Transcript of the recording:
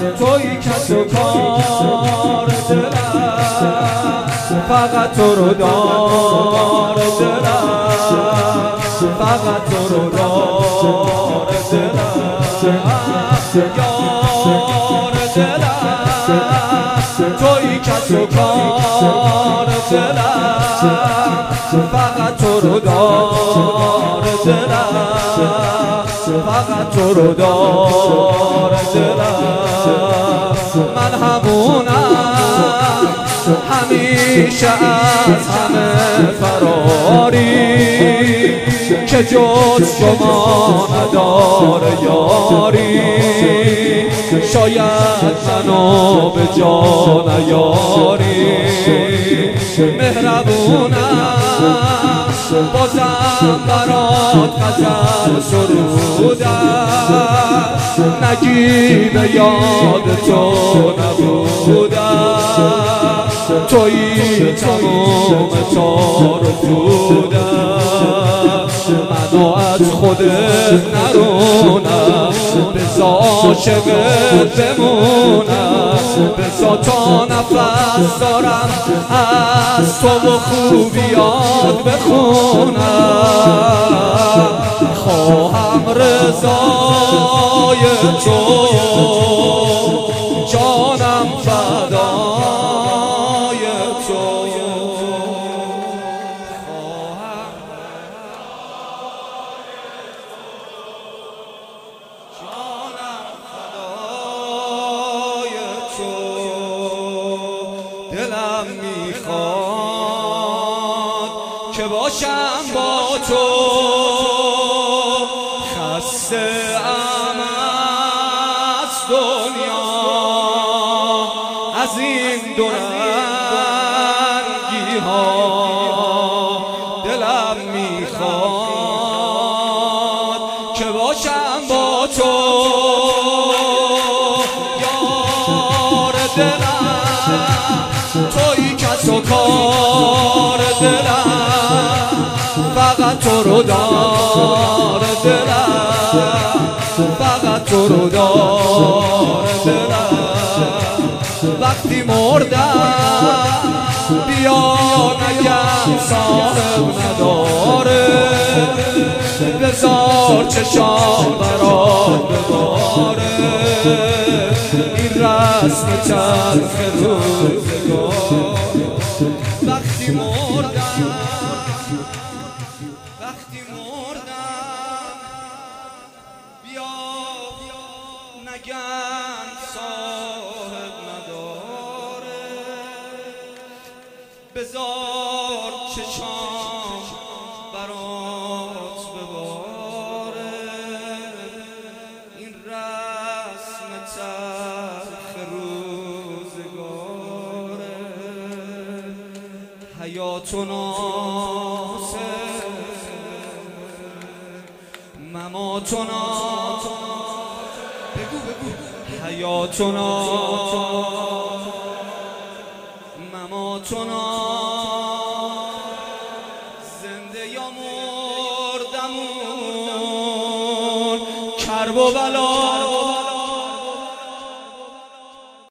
توی کس و کار دلم، فقط تو رو دار دلم، فقط تو رو دار دلم، یار دلم، توی کس و کار دلم، فقط تو رو دار دلم، فقط تو رو دار دلم. من همونم همیشه از همه فراری، که جز شما نداره یاری، شاید منو به جا نیاری. مهربونم بازم برات غزل سرودم، نگی به یاد تو نبودم، تویی تمام تار و پودم. منو از خودت نرونم، بزا عاشقت بمونم، بزا تا نفس دارم از تو و خوبیات بخونم. خواهم رضای تو، جانم فدای تو، خواهم جانم فدای تو. دلم میخواد که باشم با تو، خسته ام از دنیا، از این دورنگی ها. دلم میخواد که باشم با تو، یار دلم، توی کس و کار دلم، فقط تو رو دار دلم، فقط تو رو دار دلم. وقتی مردم بیا نگم صاحب نداره، بذار چشام برات بباره، این رسم تلخ روزگار. وقتی مردم، وقتی مردم بیا نگن صاحب نداره، بذار چشام برات بباره، این رسم تلخ روزگاره. حیات و نازه، ممات و نازه، بگو بگو. حیات و نازه، ممات و نازه، زنده یا مردمون، کرب و بلا